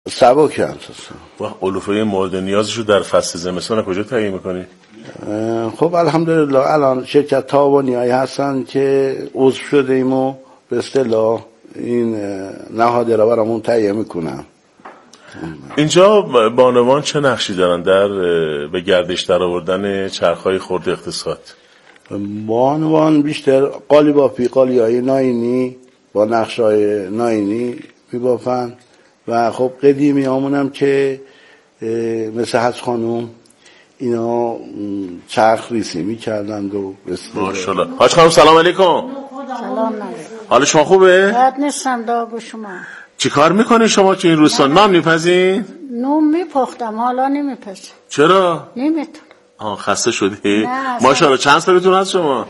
سبک اساسا. و علوفه مورد نیازشو در فصل زمستان کجا تهیه میکنی؟ خب الحمدلله الان شرکت تاوانیایی هستن که عضو شده ایم و به اصطلاح این نهاده را برامون تهیه میکنن. اینجا بانوان چه نقشی دارن در به گردش در آوردن چرخهای خرد اقتصاد؟ بانوان بیشتر قالیبافی، قالیهای ناینی با نقشای ناینی میبافن و خب قدیمی همونم که مثل حج خانوم اینا چرخ ریسی میکردند و ماشاءالله. حاج خانم سلام علیکم. سلام علیکم. حال شما خوبه؟ بد نیستم داغ شما. چی کار میکنی شما که این روستا؟ نان میپزین؟ نون میپختم حالا نمیپزم. چرا؟ نمیتونم. خسته شدی؟ ماشاءالله. چند سالتون هست شما؟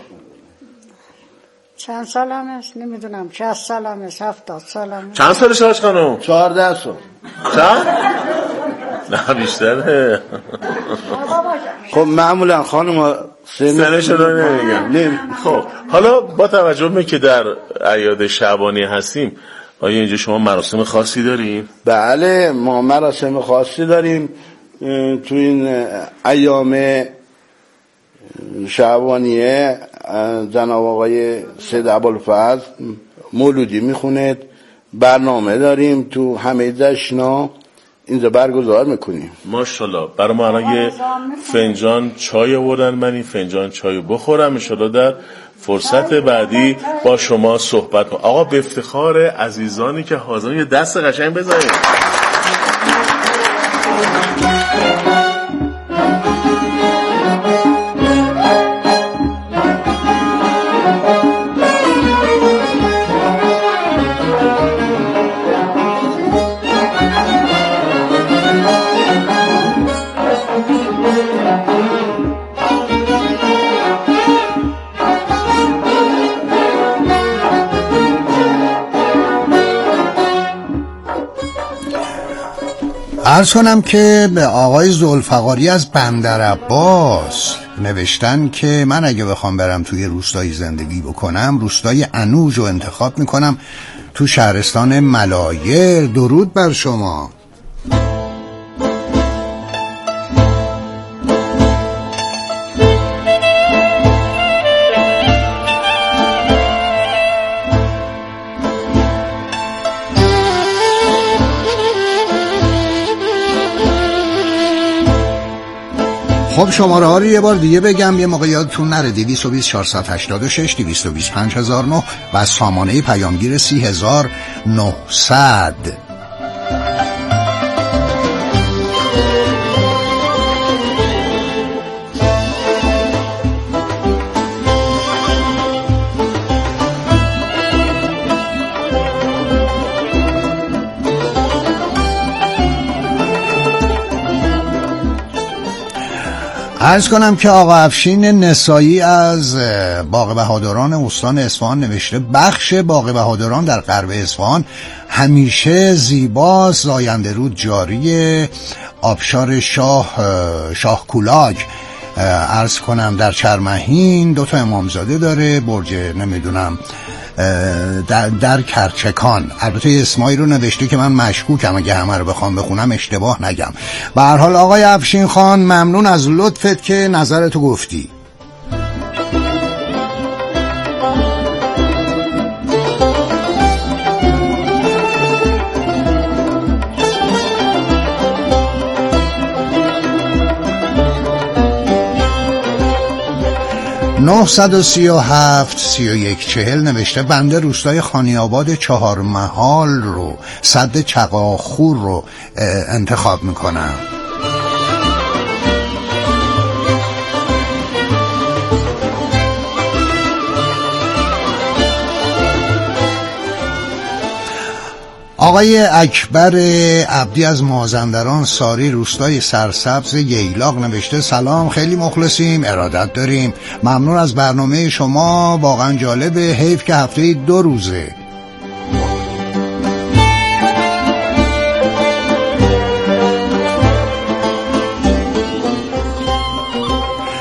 چند سالم است نمیدونم. 60 سالم است 70 سالم است. چند سالش حاج خانم؟ 14 سال. چند؟ نه بیشتره. خب معمولا خانم سنش رو نمیگم. خب حالا با توجه به که در اعیاد شعبانی هستیم، آیا اینجا شما مراسم خاصی داریم؟ بله ما مراسم خاصی داریم. تو این ایام شعبانیه جناب آقای سید ابوالفضل مولودی میخوند، برنامه داریم تو همه جشنا اینجا برگزار میکنیم. ماشاءالله. برای ما الان یه فنجان چای آوردن، من این فنجان چای بخورم، انشالله در فرصت بعدی با شما صحبت کنم. آقا به افتخار عزیزانی که حاضرن یه دست قشنگ بزنید. عرض کنم که به آقای ذوالفقاری از بندرعباس نوشتن که من اگه بخوام برم توی روستایی زندگی بکنم روستای انوج رو انتخاب میکنم تو شهرستان ملایر. درود بر شما. خب شماره ها رو یه بار دیگه بگم یه موقع یادتون نره. 220 486 220 5009 و سامانه پیامگیر 30900. عرض کنم که آقا افشین نسایی از باغ بهادران استان اصفهان نوشته بخش باغ بهادران در غرب اصفهان همیشه زیباست، زاینده رود جاری، آبشار شاه کولاک عرض کنم در چرمهین 2 امامزاده داره، برج نمیدونم در کرچکان. البته اسمایی رو نوشته که من مشکوکم اگه همه رو بخوام بخونم اشتباه نگم. به هر حال آقای افشین خان ممنون از لطفت که نظرتو گفتی. 937 3140 نوشته بنده روستای خانیاباد 4 محال رو سد چقاخور رو انتخاب میکنم. آقای اکبر عبدی از مازندران ساری روستای سرسبز ییلاق نوشته سلام، خیلی مخلصیم، ارادت داریم، ممنون از برنامه شما، واقعا جالبه، حیف که هفته 2 روزه.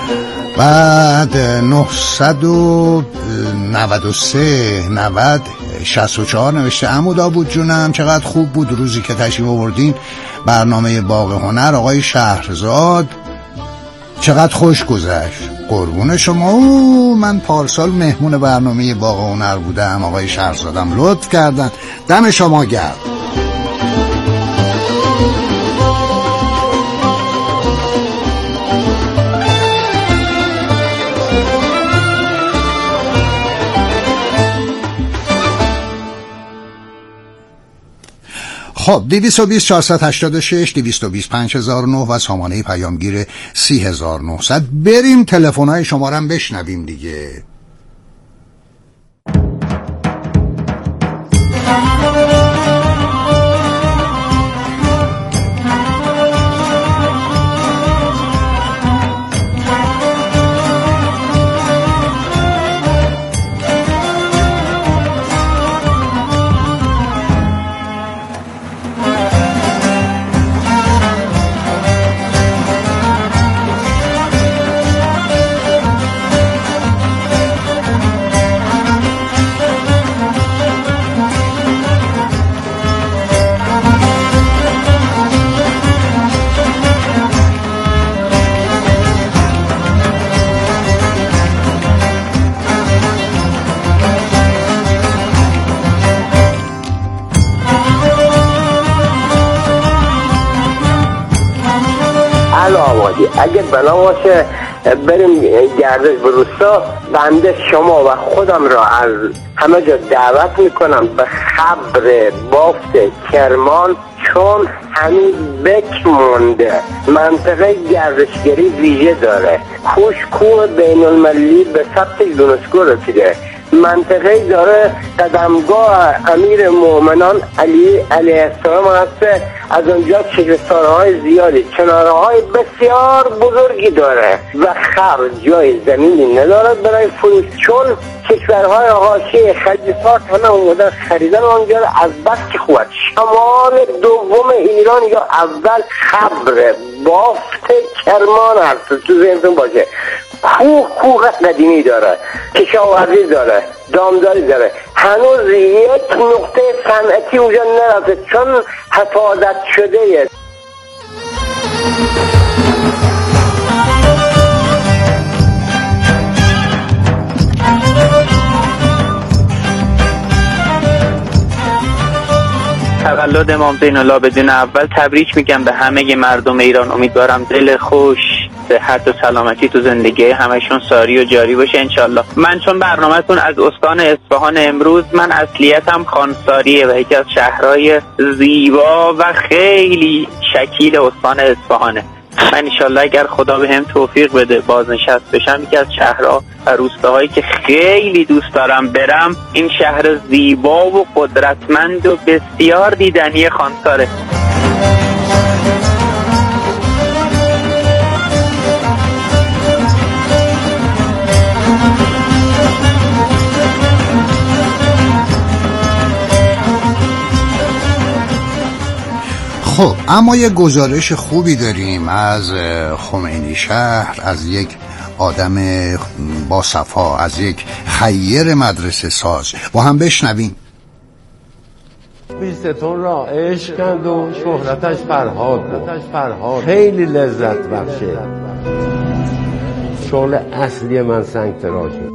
بعد 993 90 64 نوشته عمو داوود جونم چقدر خوب بود روزی که تشریف آوردین برنامه باغ هنر. آقای شهرزاد چقدر خوش گذشت. قربون شما. من پارسال مهمون برنامه باغ هنر بودم. آقای شهرزادم لطف کردن. دم شما گرم. خب 220 486 220 5009 و سامانه پیامگیر 30900. بریم تلفن‌های شما رو هم بشنویم دیگه. اگه بنا باشه بریم گردش به روستا، بنده شما و خودم را از همه جا دعوت میکنم به خبر بافت کرمان، چون هنوز بک مونده. منطقه گردشگری ویژه داره. کوه بین المللی به ثبت یونسکو رسیده. منطقه داره قدمگاه امیر مومنان علی علیه السلام هست. از اونجا چشمه‌های زیادی، چنارهای بسیار بزرگی داره و خبر جای زمینی نداره برای فروش، چون کشورهای حاشیه خلیج‌فارس همه اومدن خریدن اونجا از بس که خوبه. شمال دوم ایران یا اول خبر بافت کرمان هست. تو ذهنتون باشه. کوه قدیمی داره، کشاورزی داره، دامداری داره. هنوز یک نقطه صنعتی اونجا نرفته چون حفاظت شده. تولد امام زین العابدین اول تبریک میگم به همه مردم ایران. امیدوارم دل خوش، صحت و سلامتی تو زندگی همشون ساری و جاری باشه انشالله. من چون برنامهتون از استان اصفهان، امروز من اصلیتم خانساریه و یکی از شهرهای زیبا و خیلی شکیل استان اصفهانه. من انشالله اگر خدا به هم توفیق بده بازنشست بشم، یکی از شهرها و روستاهایی که خیلی دوست دارم برم این شهر زیبا و قدرتمند و بسیار دیدنی خانساره. خب اما یه گزارش خوبی داریم از خمینی شهر، از یک آدم با صفا، از یک خیر مدرسه ساز. با هم بشنویم. بیستون را عشق کند و شهرتش فرهاد، خیلی لذت بخشه. شغل اصلی من سنگ تراشه.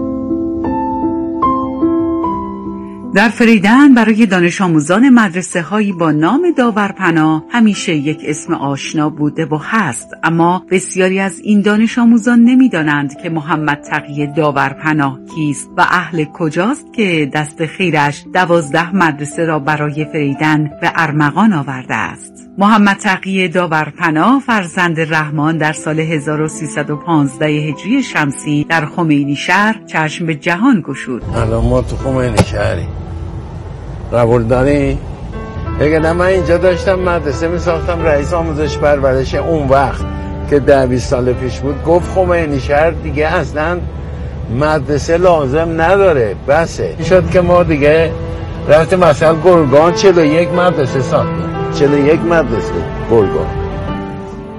در فریدن برای دانش آموزان مدرسه هایی با نام داورپناه همیشه یک اسم آشنا بوده و هست، اما بسیاری از این دانش آموزان نمی دانند که محمد تقی داورپناه کیست و اهل کجاست که دست خیرش 12 مدرسه را برای فریدن به ارمغان آورده است. محمد تقی داورپناه فرزند رحمان در سال 1315 هجری شمسی در خمینی شهر چشم به جهان گشود. الان ما تو خمینی شهری قبول داری؟ اگه نه من اینجا داشتم مدرسه می ساختم، رئیس آموزش پرورش اون وقت که 10-20 سال پیش بود گفت خمینی شهر دیگه اصلا مدرسه لازم نداره، بسه. شد که ما دیگه رفتیم مثلا گرگان 41 مدرسه ساختیم، 41 مدرسه گرگان.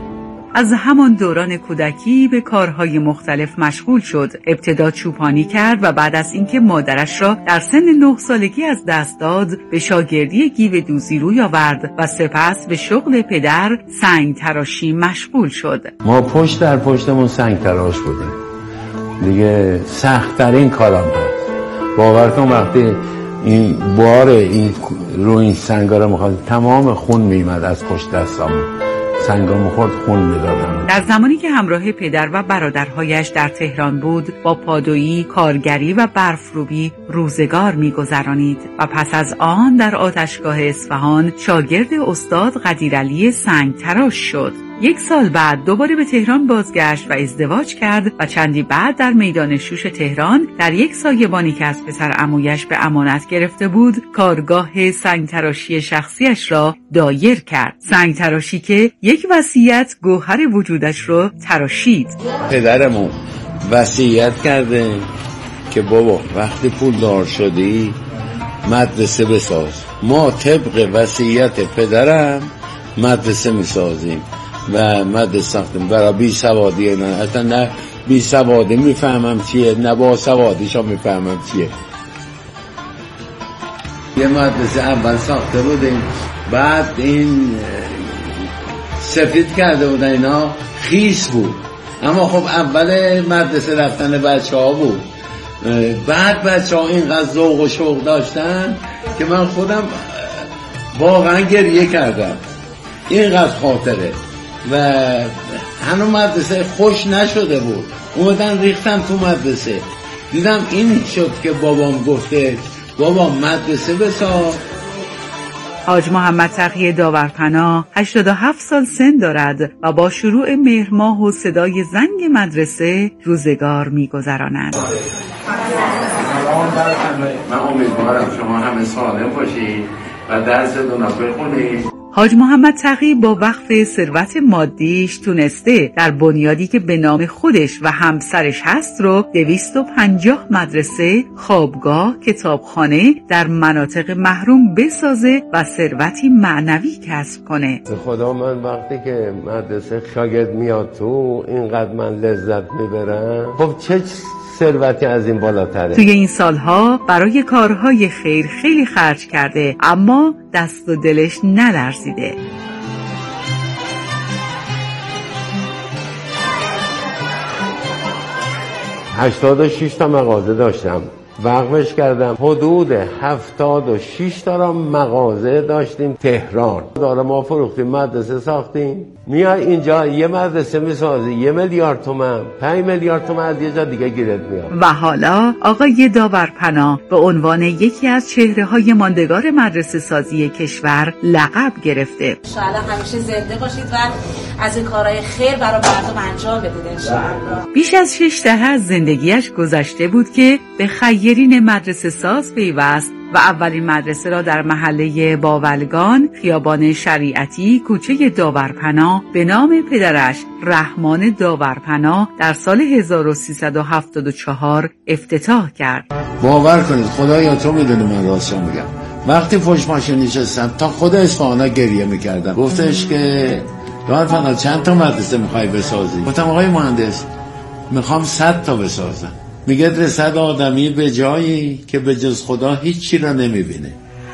از همان دوران کودکی به کارهای مختلف مشغول شد. ابتدا چوپانی کرد و بعد از اینکه مادرش را در سن 9 سالگی از دست داد به شاگردی گیو دوزی روی آورد و سپس به شغل پدر سنگ تراشی مشغول شد. ما پشت در پشتمون سنگ تراش بودیم دیگه، سخت‌ترین کارم بود. باور کن وقتی این بار این رو این سنگا رو می‌خواد تمام خون می‌اومد از پشت دستامون، سنگا می‌خورد خون می‌دادن. در زمانی که همراه پدر و برادرهایش در تهران بود با پادویی، کارگری و برفروبی روزگار می‌گذرانید و پس از آن در آتشگاه اصفهان شاگرد استاد قدیرعلی سنگ تراش شد. 1 سال بعد دوباره به تهران بازگشت و ازدواج کرد و چندی بعد در میدان شوش تهران در یک سایبانی که از پسر عمویش به امانت گرفته بود کارگاه سنگتراشی شخصیش را دایر کرد. سنگتراشی که یک وصیت گوهر وجودش رو تراشید. پدرمون وصیت کرده که بابا وقتی پولدار شدی مدرسه بساز. ما طبق وصیت پدرم مدرسه میسازیم و مدرسه ساختیم برای بی سوادی. نه اصلا نه بی سوادی میفهمم چیه، نه با سوادیشا میفهمم چیه. یه مدرسه اول ساخته بودیم، بعد این سفید کرده بودن، اینا خیس بود، اما خب اول مدرسه رفتن بچه ها بود. بعد بچه ها اینقدر ذوق و شوق داشتن که من خودم واقعا گریه کردم، اینقدر خاطره. و هنوز مدرسه خوش نشده بود، اومدن ریختم تو مدرسه، دیدم این شد که بابام گفته بابا مدرسه بساز. حاج محمد تقی داورپناه 87 سال سن دارد و با شروع مهر ماه و صدای زنگ مدرسه روزگار می‌گذراند. من امیدوارم شما همه سالم باشید و درستون رو بخونید. حاج محمد تقی با وقف ثروت مادیش تونسته در بنیادی که به نام خودش و همسرش هست رو 250 مدرسه، خوابگاه، کتابخانه در مناطق محروم بسازه و ثروتی معنوی کسب کنه. به خدا من وقتی که مدرسه شاگرد میاد تو اینقدر من لذت میبرم. خب چه ثروتی از این بالاتره. توی این سالها برای کارهای خیر خیلی خرج کرده اما دست و دلش نلرزیده. 86 تا مغازه داشتم، وقفش کردم. حدود 76 تا را مغازه داشتیم تهران. داره ما فروختیم، مدرسه ساختیم. میای اینجا یه مدرسه میسازی 1 میلیارد تومان، 5 میلیارد تومان از یه جا دیگه گیرت میاد. و حالا آقای داورپناه به عنوان یکی از چهره‌های ماندگار مدرسه سازی کشور لقب گرفته. انشاءالله همیشه زنده باشید و از این کارهای خیر برای مردم انجام بدید انشاءالله. بیش از 6 دهه از زندگیش گذشته بود که به خیرین مدرسه ساز پیوست و اولین مدرسه را در محله باولگان، خیابان شریعتی، کوچه داورپناه به نام پدرش رحمان داورپناه در سال 1374 افتتاح کرد. باور کنید خدایا تو میدونی من راستشو میگم، وقتی پشت ماشین نشستم تا خود اصفهانا گریه میکردم. گفتش که داورپناه چند تا مدرسه میخوای بسازی؟ گفتم آقای مهندس میخوام 100 تا بسازم. میگه رسد آدمی به جایی که به جز خدا هیچی را نمیبینه.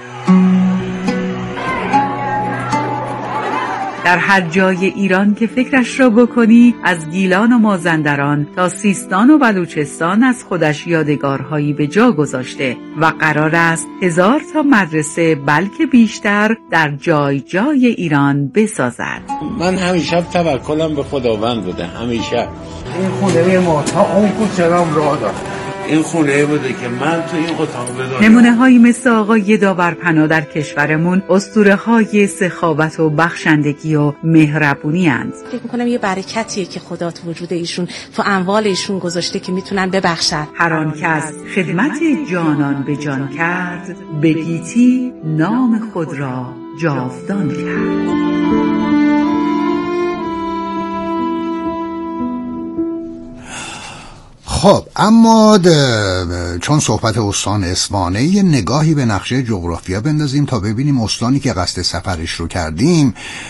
در هر جای ایران که فکرش را بکنی، از گیلان و مازندران تا سیستان و بلوچستان از خودش یادگارهایی به جا گذاشته و قرار است 1000 تا مدرسه بلکه بیشتر در جای جای ایران بسازد. من همیشه توکلم به خداوند بوده، همیشه. این خونه ما تا اون کوچه رام راه داره. این خونه بوده که من تو این اتاق بدارم. نمونه هایی مثل آقای داورپناه در کشورمون اسطوره های سخاوت و بخشندگی و مهربونی اند. فکر میکنم یه برکتیه که خدا تو وجود ایشون تو اموال ایشون گذاشته که میتونن ببخشن. هر آن کس خدمت جانان به جان کرد، به گیتی نام خود را جاودان کرد. خب اما چون صحبت استان اصفهانه، یه نگاهی به نقشه جغرافیا بندازیم تا ببینیم استانی که قصد سفرش رو کردیم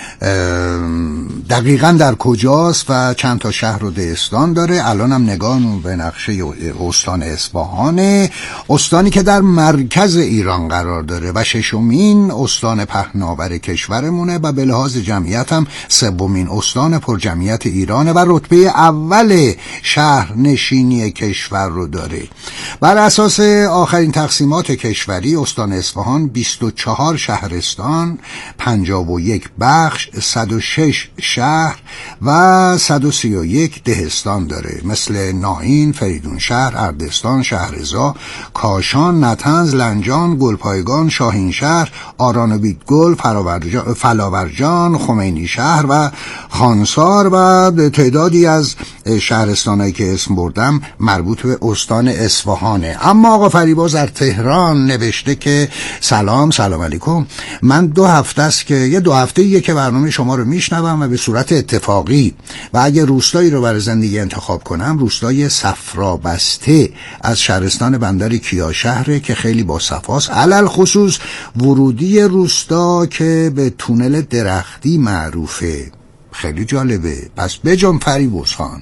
دقیقاً در کجاست و چند تا شهر و دهستان داره. الانم نگاهمون به نقشه استان اصفهانه، استانی که در مرکز ایران قرار داره و ششمین استان پهناور کشورمونه و به لحاظ جمعیت هم سومین استان پر جمعیت ایرانه و رتبه اول شهرنشینی کشور رو داره. بر اساس آخرین تقسیمات کشوری استان اصفهان 24 شهرستان، 51 بخش، 106 شهر و 131 دهستان داره، مثل ناهین، فریدونشهر، اردستان، شهرزا، کاشان، نطنز، لنجان، گلپایگان، شاهینشهر، آران و بیدگل، فلاورجان، خمینی شهر و خانسار و تعدادی از شهرستانایی که اسم بردم مربوط به استان اصفهانه. اما آقا فریباز در تهران نوشته که سلام علیکم، من 2 هفته است که یه 2 هفته‌ایه که برنامه شما رو میشنوم و به صورت اتفاقی و اگه روستایی رو برای زندگی انتخاب کنم روستای صفرابسته از شهرستان بندر کیاشهره که خیلی با صفاست، علل خصوص ورودی روستا که به تونل درختی معروفه. خیلی جالبه. پس بجام فریباز خان.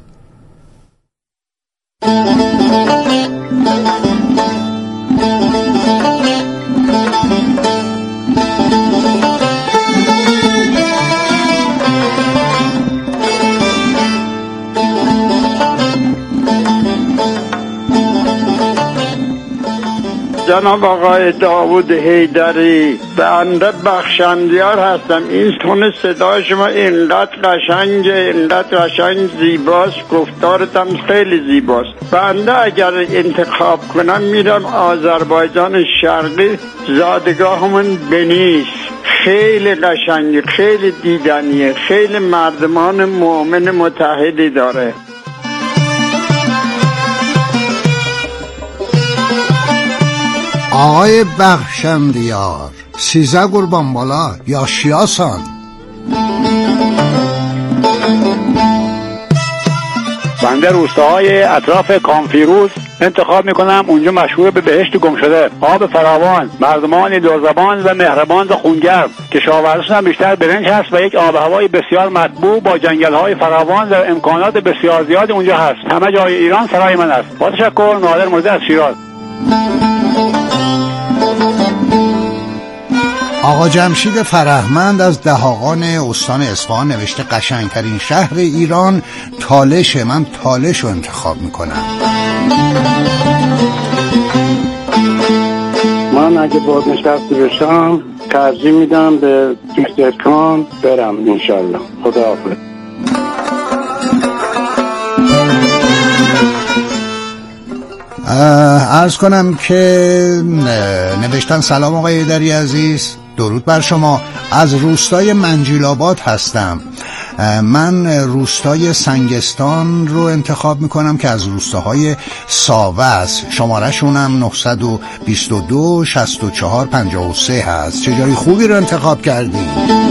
جناب آقای داوود حیدری، بنده بخشندیار هستم. این تون صدای شما اینقدر قشنگ زیباست، گفتارتم خیلی زیباست. بنده اگر انتخاب کنم میرم آذربایجان شرقی، زادگاهمون بنیس. خیلی قشنگی، خیلی دیدنیه، خیلی مردمان مؤمن متحدی داره. آقای بخشندیار، 13 قربان بالا یا شیاسان. بنده روستاهای اطراف کامفیروز انتخاب میکنم. اونجا مشهور به بهشت گم شده، آب فراوان، مردمان دلزبان و مهربان و خونگرم، کشاورزیشون هم بیشتر برنج هست و یک آب هوای بسیار مطبوع با جنگل‌های فراوان و امکانات بسیار زیاد اونجا هست. همه جای ایران سرای من است. با تشکر. نادر مرزی از شیراز. آقا جمشید فرهمند از دهاقان استان اصفهان نوشته قشنگترین شهر ایران تالشه. من تالش رو انتخاب میکنم. من اگه بازنشسته بشم ترجیح میدم به استحکام برم انشالله. خداحافظ. عرض کنم که نوشتن سلام آقای حیدری عزیز، درود بر شما. از روستای منجیل‌آباد هستم. من روستای سنگستان رو انتخاب میکنم که از روستاهای ساوه است. شماره شونم 922 64 53 هست. چه جای خوبی رو انتخاب کردیم.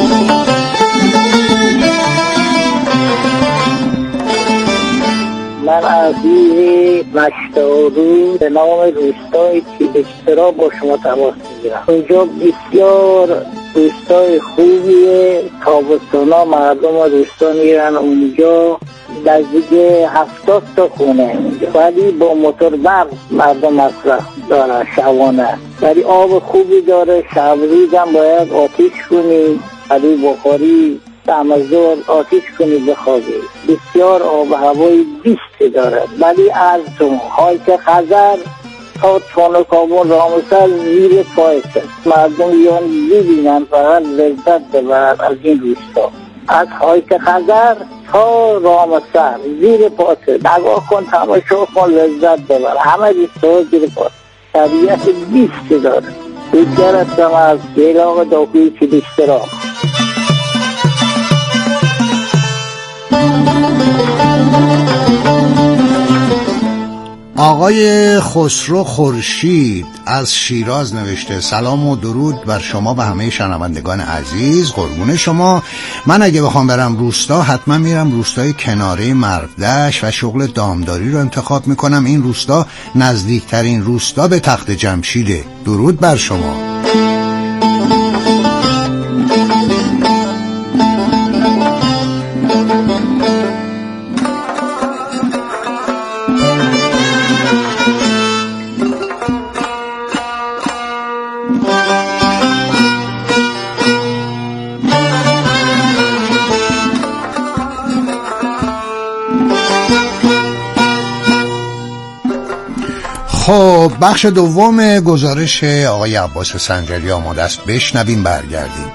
من عزیز مشتارو به نام روستای تیبکترا با شما تماس میگیرم. اونجا بسیار روستای خوبیه. تابستونا مردم روستا میرن اونجا، نزدیک 70 تا خونه، ولی با موتور برق مردم مصرف دارن شبانه، ولی آب خوبی داره. شبریز هم باید آتیش کنی، ولی بخاری دمزور آتیش کنی بخوابی. بسیار آب هوای بیست داره. ولی از هایت خزر تا چون کابون رامسر زیر پایسه، مردم یان ببینن فقط لذت ببرن از این روستا. از هایت خزر تا رامسر زیر پایسه نگاه کن، تماشا کن، لذت ببر. همه روستا زیر پایسه، طبیعت بیست داره. بسیار هستم از بیلاغ داخلی کلیسترا. آقای خسرو خورشید از شیراز نوشته سلام و درود بر شما و همه شنوندگان عزیز. قربون شما. من اگه بخوام برم روستا حتما میرم روستای کناره مرودشت و شغل دامداری رو انتخاب میکنم. این روستا نزدیکترین روستا به تخت جمشیده. درود بر شما. خب بخش دوم گزارش آقای عباس سنجری آماده است. بشنویم برگردیم.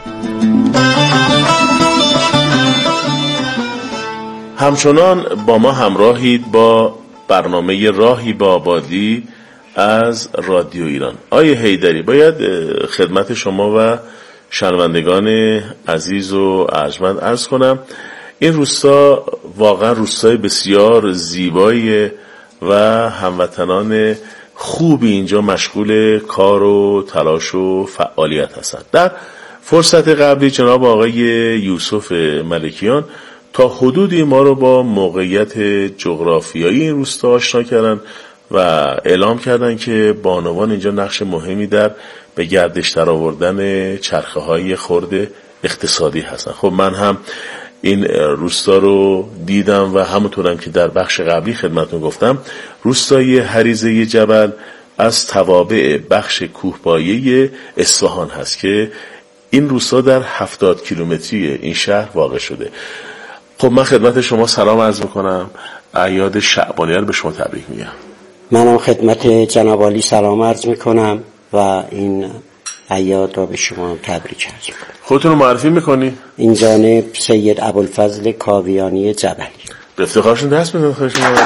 همچنان با ما همراهید با برنامه راهی با آبادی از رادیو ایران. آیه حیدری، باید خدمت شما و شنوندگان عزیز و ارجمند عرض کنم این روستا واقعا روستای بسیار زیباییه و هموطنان خوبی اینجا مشغول کار و تلاش و فعالیت هستند. در فرصت قبلی جناب آقای یوسف ملکیان تا حدودی ما رو با موقعیت جغرافیایی این روستا آشنا کردن و اعلام کردن که بانوان اینجا نقش مهمی در به گردش در آوردن چرخه های خرد اقتصادی هستن. خب من هم این روستا رو دیدم و همونطورم که در بخش قبلی خدمتتون گفتم روستای هریزه جبل از توابع بخش کوهپایه اصفهان هست که این روستا در 70 کیلومتری این شهر واقع شده. خب من خدمت شما سلام عرض میکنم. اعیاد شعبانیه رو به شما تبریک میگم. منم خدمت جناب عالی سلام عرض میکنم و این اعیاد را به شما تبریک عرض میکنم. خودتون رو معرفی میکنی؟ این جانب سید ابوالفضل کاویانی جبلی. به افتخارشون دست بزنید خواهش میکنم.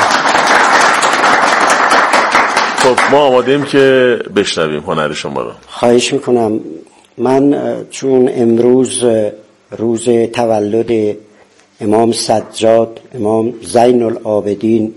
خب ما آماده ایم که بشنویم هنر شما رو. خواهش میکنم. من چون امروز روز تولد امام سجاد، امام زین العابدین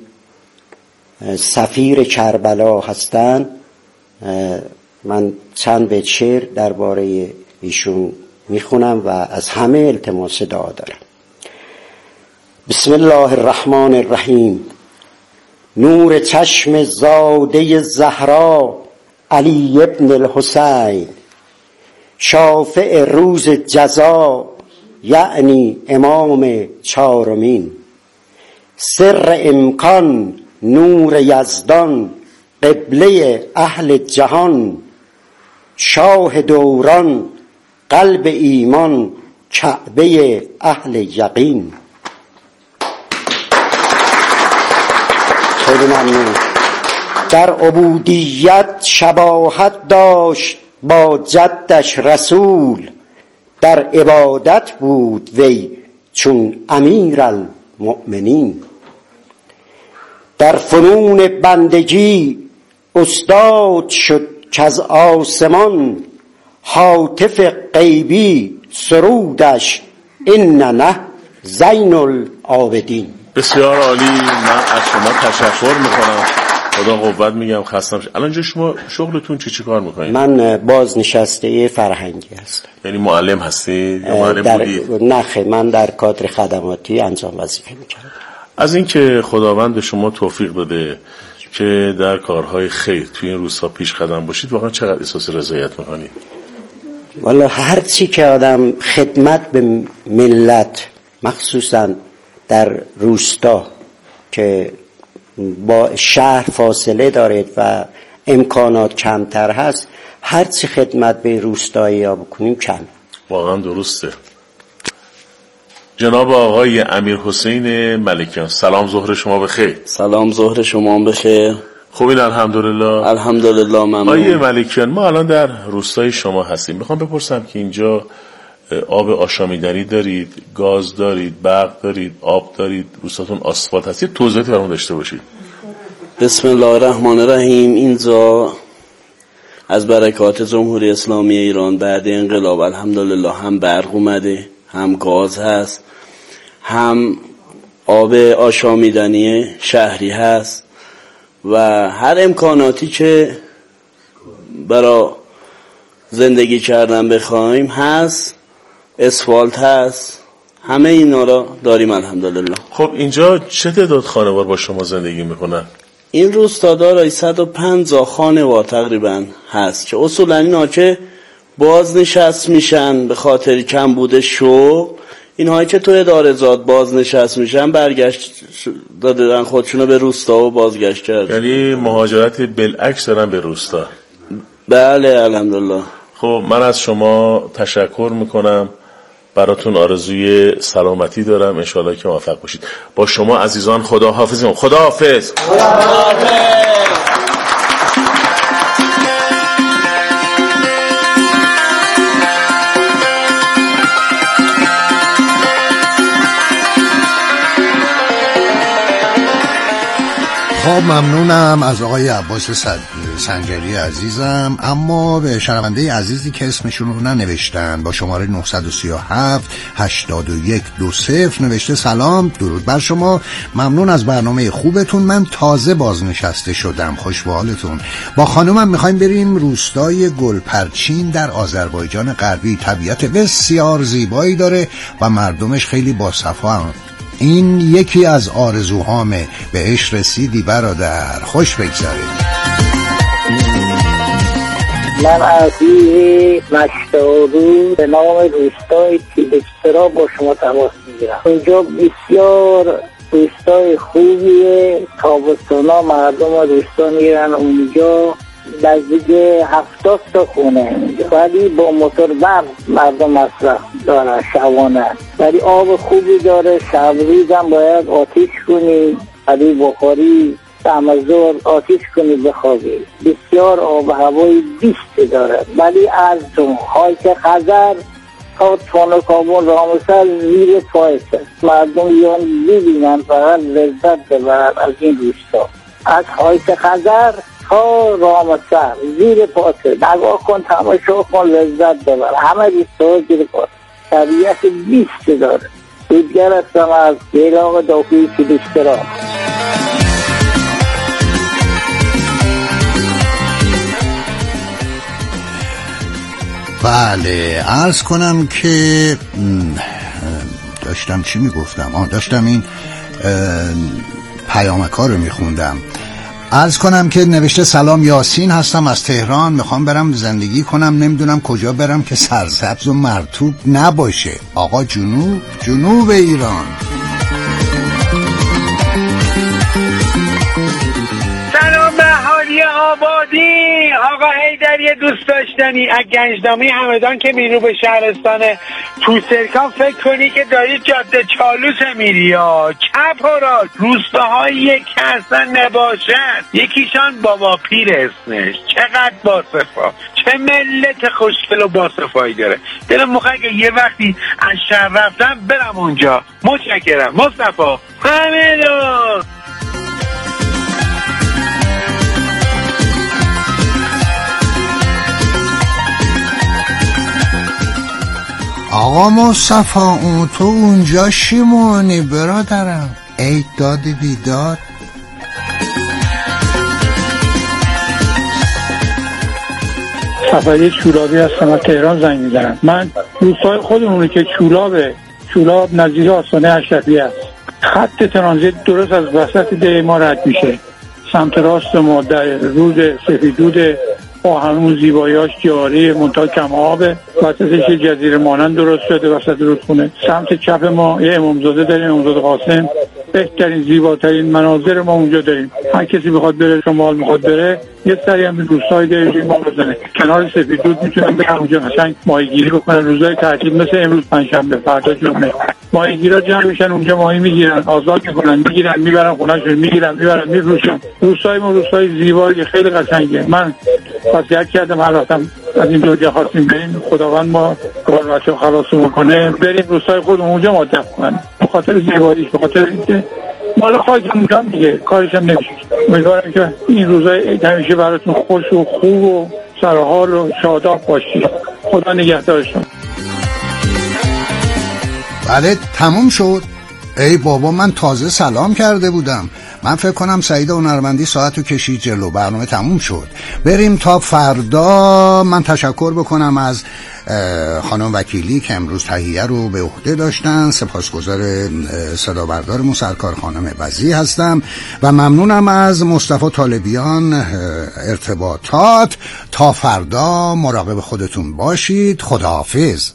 سفیر کربلا هستند، من چند بیت شعر درباره ایشون میخونم و از همه التماس دعا دارم. بسم الله الرحمن الرحیم. نور چشم زاده زهرا علی ابن الحسین، شافع روز جزا یعنی امام چهارمین، سر امکان نور یزدان قبله اهل جهان، شاه دوران قلب ایمان کعبه اهل یقین. خیلی ممنون. در عبودیت شباهت داشت با جدش رسول، در عبادت بود وی چون امیر المؤمنین. در فنون بندگی استاد شد که از آسمان، هاتف غیبی سرودش اینه زین العابدین. بسیار عالی. من از شما تشکر میکنم. خدا قوت میگم. خستم. الان اینجا شما شغلتون چی کار میکنید؟ من بازنشسته فرهنگی هستم. یعنی معلم هستی یا معلم بودید؟ نه، من در کادر خدماتی انجام وظیفه میکردم. از اینکه خداوند شما توفیق داده که در کارهای خیر توی این روستا پیش قدم باشید، واقعا چقدر احساس رضایت میکنید؟ والا هر چی که آدم خدمت به ملت، مخصوصا در روستا که با شهر فاصله دارید و امکانات کمتر هست، هر چی خدمت به روستایی ها بکنیم کم. واقعا درسته. جناب آقای امیر حسین ملکیان، سلام، ظهر شما بخیر. سلام، ظهر شما بخیر. خوبین؟ الحمدلله. الحمدلله، ممنون. آقای ملکیان، ما الان در روستای شما هستیم. میخوام بپرسم که اینجا آب آشامیدنی دارید، گاز دارید، برق دارید، آب دارید، روستاتون آسفالت هست؟ یه توضیحاتی برامون داشته باشید. بسم الله الرحمن الرحیم. اینجا از برکات جمهوری اسلامی ایران بعد انقلاب الحمدلله هم برق اومده، هم گاز هست، هم آب آشامیدنی شهری هست و هر امکاناتی که برای زندگی کردن بخوایم هست، اسفالت هست، همه اینا را داریم الحمدلله. خب اینجا چه تعداد خانوار با شما زندگی میکنن؟ این روستا دارای 150 خانوار تقریبا هست که اصولا اینا که بازنشست میشن به خاطر کم بوده شغل، اینهایی که تو اداره‌زاد بازنشست میشن برگشت دادن خودشونو به روستا و بازگشت کرد. یعنی مهاجرت بالعکس دارن به روستا؟ بله الحمدلله. خب من از شما تشکر میکنم، براتون آرزوی سلامتی دارم، انشاءالله که موفق باشید. با شما عزیزان خداحافظ. خداحافظ. خب ممنونم از آقای عباس سنجری عزیزم. اما به شنونده عزیزی که اسمشون رو ننوشتن با شماره 937 8120 نوشته سلام، درود بر شما، ممنون از برنامه خوبتون. من تازه بازنشسته شدم، خوش به حالتون. با خانومم میخوایم بریم روستای گلپرچین در آذربایجان غربی. طبیعت بسیار زیبایی داره و مردمش خیلی باصفا. این یکی از آرزوهامه. بهش رسیدی برادر، خوش بگذارید. من عزیز مشتارو به نام روستای تیبکسرا با شما تماس میگیرم. اونجا بسیار روستای خوبیه، تابستونا مردم روستا میرن اونجا، نزدیک 70 تا خونه، ولی با موتور برق مردم مصرف دارن شبانه، ولی آب خوبی داره. شبریز هم باید آتیش کنی، ولی بخاری دمزور آتیش کنی بخوابی. بسیار آب هوای بیست داره، ولی از هایک خزر تا تون کابون رامسر زیر پایسه. مردم ایران ببینن فقط لذت ببرن از این روستا، از هایک خزر تا رامسر زیر پاسه. نگاه کن، تماشا کن، لذت ببر. همه روستا زیر پاسه، طبیعت بیست داره. دیگر هستم از گیلاق داخلی تیبکسرا. بله، عرض کنم که داشتم چی میگفتم؟ داشتم این پیامک‌ها رو میخوندم. عرض کنم که نوشته سلام، یاسین هستم از تهران، میخوام برم زندگی کنم، نمیدونم کجا برم که سرسبز و مرطوب نباشه. آقا جنوب ایران. سلام به اهالی آبادی. آقا حیدری دوست داشتنی، از گنجنامه همدان که میرو به شهرستان توسرکان فکر کنی که داری جاده چالوس میری یا چپ و راست. روستاهایی که اصلا نباشن، یکیشان بابا پیر اسمش، چقدر باصفا، چه ملت خوشگل و باصفایی داره. دلم میخواد که یه وقتی از شهر رفتم برم اونجا. متشکرم مصطفی. همینو آقا مصطفی، تو اونجا شیمونی برادرم؟ ای داد بیداد. سفری چولابی هستم، از تهران زنگ میزنم. من روستای خودمونه که چولاب نزدیک آستانه اشرفی است. خط ترانزیت درست از وسط ده ما رد میشه. سمت راست ما در رود سفیدود با همون زیباییاش جاری منتها کم آبه، وسطش یه جزیره مانند درست شده وسط رودخونه. سمت چپ ما یه امامزاده داریم، امامزاده قاسم. بهترین زیباترین مناظر ما اونجا داریم. هر کسی بخواد بره، شمال میخواد بره، یه سری هم روستای داریم ما بزنه کنار سفیدود، میتونن برن اونجا قشنگ ماهیگیری بکنن. روزای تعطیل مثل امروز پنجشنبه، فردا جمعه، ماهیگیرا جمع میشن اونجا، ماهی میگیرن، آزاد میکنن، میگیرن میبرن خونه‌شون، میگیرن میبرن میفروشن. روستای ما روستای زیبایی خیلی قشنگه. من وصیت کردم هر وقتم از این دنیا خواستیم بریم، خداوند ما کار بچه‌ها خلاص کنه، بریم روستای خودمون اونجا مدت کنن، به خاطر زیباییش، به خاطر اینکه مال خواهدم اونجا دیگه کارش هم نمیشه. امیدوارم که این روزای عید همیشه براتون خوش و خوب و سرحال و شاداب باشید. خدا نگهدارشون. بله تموم شد. ای بابا، من تازه سلام کرده بودم. من فکر کنم سعید هنرمندی ساعتو کشید جلو، برنامه تموم شد. بریم تا فردا. من تشکر بکنم از خانم وکیلی که امروز تهیه رو به عهده داشتن. سپاسگزار صدا بردارمون سرکار خانم بزی هستم و ممنونم از مصطفی طالبیان ارتباطات. تا فردا مراقب خودتون باشید. خداحافظ.